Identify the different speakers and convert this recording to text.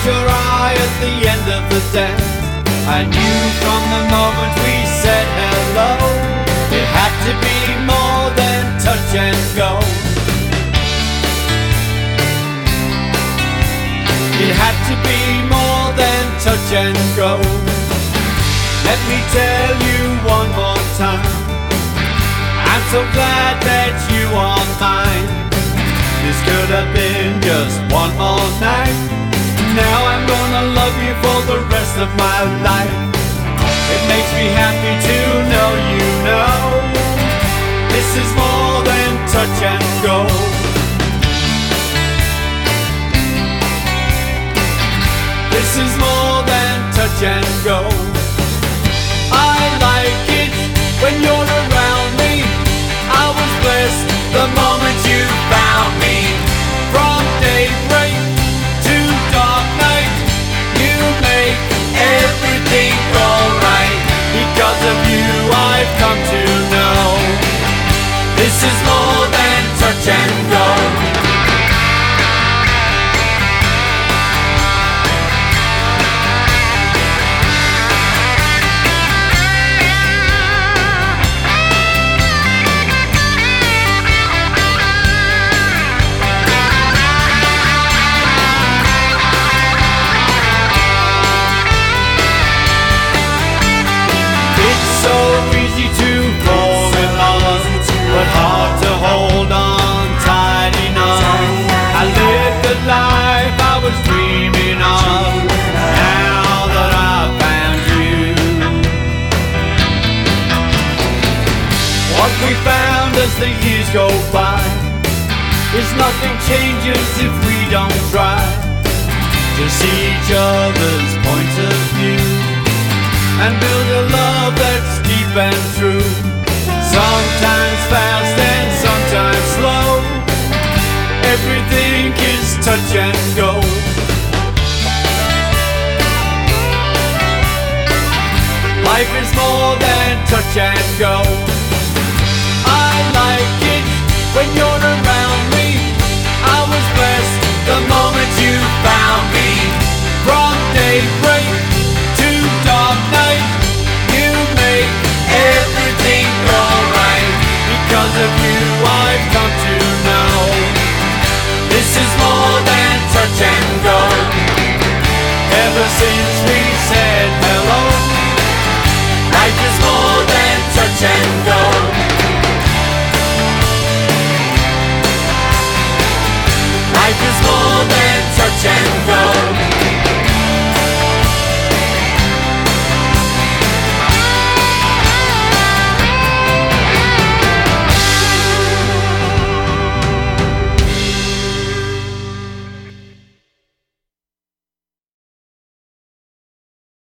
Speaker 1: your eye at the end of the day. I knew from the moment we said hello, it had to be more than touch and go. It had to be more than touch and go. Let me tell you one more time, I'm so glad that you are mine. This could have been just one more night. Now I'm gonna love you for the rest of my life. It makes me happy to know you know this is more than touch and go. This is more than touch and go. I like it when you're around me. I was blessed the moment you found me. From daybreak to dark night, you make everything go right. Because of you I've come to know this is more than touch and go. So easy to fall in love, but hard to hold on tight enough. I lived the life I was dreaming of, now that I've found you. What we found as the years go by is nothing changes if we don't try to see each other's point of view and build a love that's deep and true. Sometimes fast and sometimes slow, everything is touch and go. Life is more than touch and go.